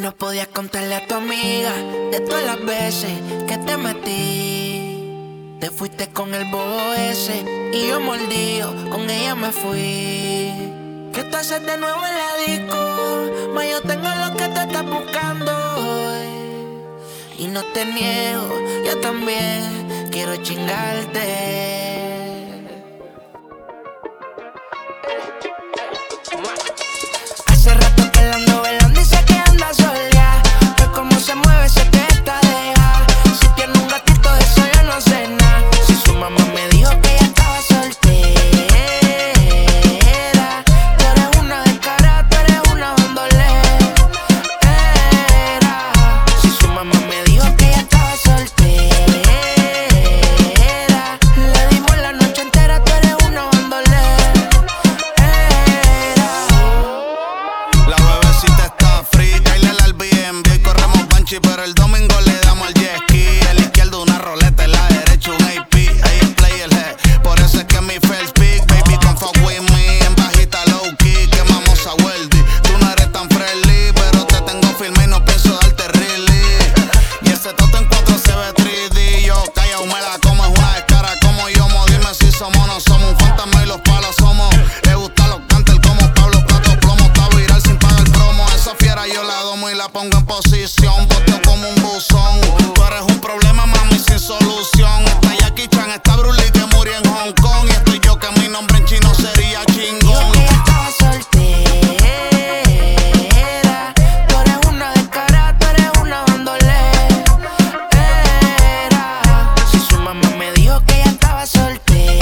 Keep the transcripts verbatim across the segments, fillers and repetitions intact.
no podías contarle a tu amiga de todas las veces que te metí. Te fuiste con el bobo ese y yo mordido, con ella me fui. ¿Qué tú haces de nuevo en la disco? Ma, yo tengo lo que tú estás buscando. Y no te niego, yo también quiero chingarte. Hace rato que la ando velando y sé que anda sola. Pero como se mueve se te está deja. Si tiene un gatito de eso yo no sé nada. Si su mamá me dijo que ella estaba soltera. Tú eres una descarada, tú eres una bandolera. Si su mamá me dijo que ella estaba soltera. Le dimos la noche entera, tú eres una bandolera. La bebecita está frita y le la Airbnb y corremos banchi, pero el domingo le damos al jet ski. A la izquierda una roleta, a la derecha un A P. Ahí es player head, por eso es que mi first pick. Baby, come fuck with me, en bajita low key, quemamos a Weldy. Tú no eres tan friendly, pero te tengo firme y no pienso darte really. Y ese toto en cuatro se ve tres D. Yo callao, me la como, es una descara como yo. Mo, dime si somos o no somos, un fantasma y los palos somos. Le gusta los cantel como Pablo Plato Plomo. Está viral sin pagar promo, esa fiera yo la domo y la pongo en posición. Boteo como un buzón. Tú eres un problema, mami, sin solución. Está Jackie Chan, está Bruce Lee que murió en Hong Kong. Y estoy yo que mi nombre en chino sería chingón. Dijo que ella estaba soltera. Tú eres una descarada, tú eres una bandolera. Si su mamá me dijo que ella estaba soltera.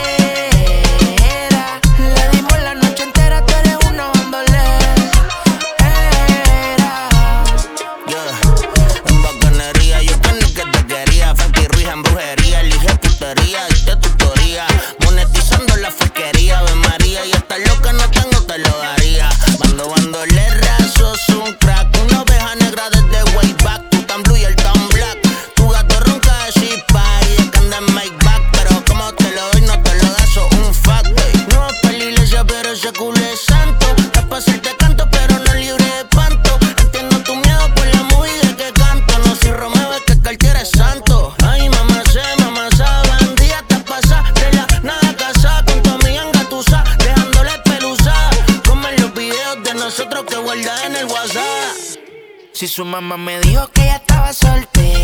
Le dimos la noche entera, tú eres una bandolera. Yeah. En bacanería, yo pensé que te quería. Frankie Ruiz en brujería, elige putería, diste tutoría. Monetizando la fequería, Ave María. Y hasta lo que no tengo te lo daría. Bando, bandolera, sos un crack. Una oveja negra desde way back. Tú tan blue y el tan black. Tu gato ronca de chipa y de que anda en make back. Pero como te lo doy, no te lo das, sos un fat boy. No vas pa' la iglesia, pero ese culo es santo. Es pa' hacerte canto, pero no libre de panto. Entiendo tu miedo por la movida de que canto. No soy Romeo, es que Cartier es santo. Ay, mamá sé, mamá sabe. Un día te pasa, de la nada casa. Con tu amiga engatusa, dejándole peluzada. Comen los videos de nosotros que guarda en el WhatsApp. Si su mamá me dijo que ella estaba soltera.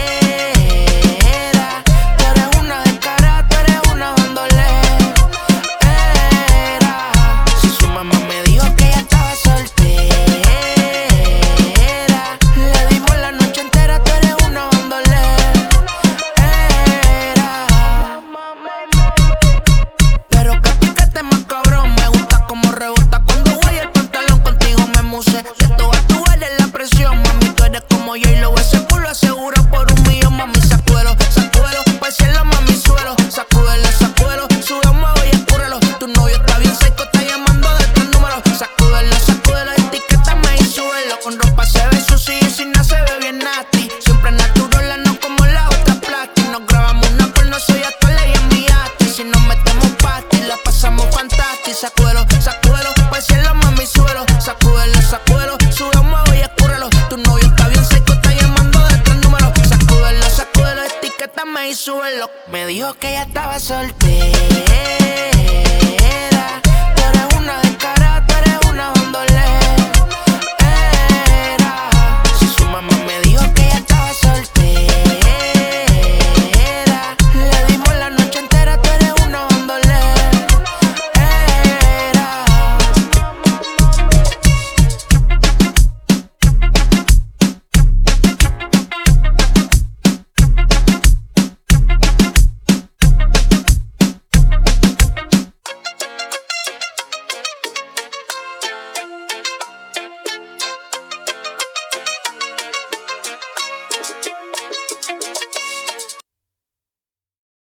Tú eres una descarada, tú eres una bandolera. Si su mamá me dijo que ella estaba soltera. Le dimos la noche entera, tú eres una bandolera. Pero que piquete más cabrón, me gusta como rebota cuando voy el pantalón, contigo me muse. De todas tú eres la presión, mami, tú eres como yo y lo ese culo aseguro por un millón, mami, sacúdelo, sacúdelo, pa' el cielo, mami, suelo, sacúdelo, sacúdelo, sube un muevo y escúrelo. Tu novio está bien seco, está llamando de tres números, sacúdelo, sacúdelo, etiquétame y súbelo. Con ropa se ve sucio y sin nada se ve bien nasty, siempre natural, no como la otra plastic. Nos grabamos una porno, soy actual y enviaste. Si nos metemos pasty, la pasamos fantastic. Sacúdelo, sacúdelo, pa' el cielo, mami, suelo, sacúdelo, sacúdelo, sube un muevo y escúrelo. Tu novio está bien seco, está llamando de tres números, sacúdelo, sacúdelo, etiquétame y súbelo. Me dijo que ella estaba soltera. Tú eres una de